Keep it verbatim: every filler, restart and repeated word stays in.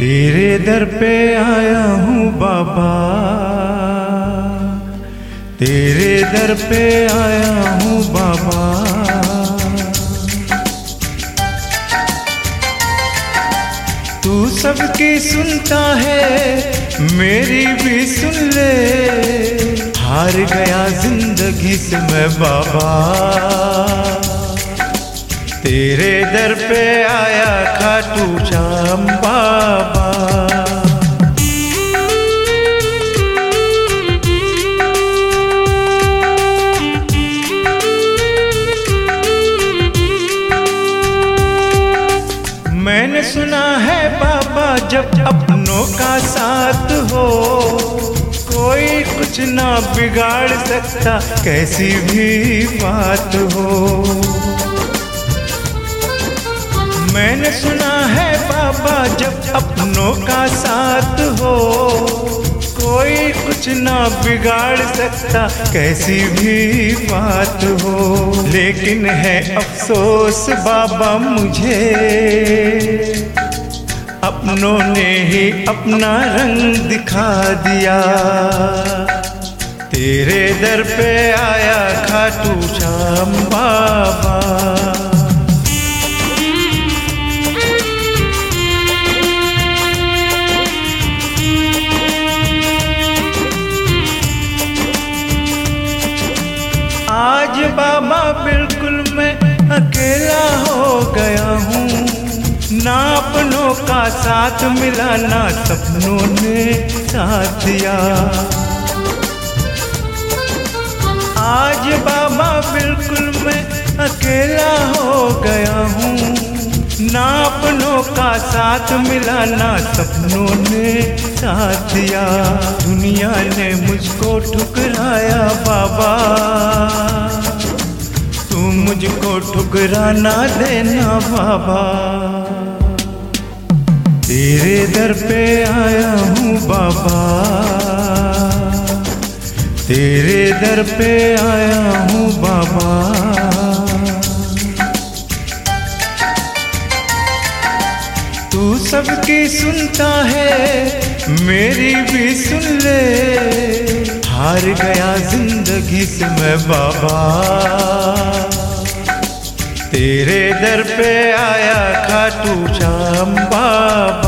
तेरे दर पे आया हूँ बाबा, तेरे दर पे आया हूँ बाबा। तू सबकी सुनता है, मेरी भी सुन ले। हार गया जिंदगी से मैं बाबा, तेरे दर पे आया खाटू श्याम बाबा। मैंने सुना है बाबा, जब अपनों का साथ हो कोई कुछ ना बिगाड़ सकता, कैसी भी बात हो। मैंने सुना है बाबा, जब अपनों का साथ हो कोई कुछ ना बिगाड़ सकता, कैसी भी बात हो। लेकिन है अफसोस बाबा मुझे, अपनों ने ही अपना रंग दिखा दिया। तेरे दर पे आया खाटू श्याम बाबा। आज बाबा बिल्कुल मैं अकेला हो गया हूँ, ना अपनों का साथ मिला ना सपनों ने साथ दिया। आज बाबा बिल्कुल मैं अकेला हो गया हूँ, ना अपनों का साथ मिला ना सपनों ने साथ दिया। दुनिया ने मुझको ठुकराया बाबा, तू मुझको ठुकरा ना देना बाबा। तेरे दर पे आया हूँ बाबा, तेरे दर पे आया हूँ बाबा। तू सबकी सुनता है, मेरी भी सुन ले। हार गया जिंदगी से मैं बाबा, तेरे दर पे आया खाटू श्याम बाबा।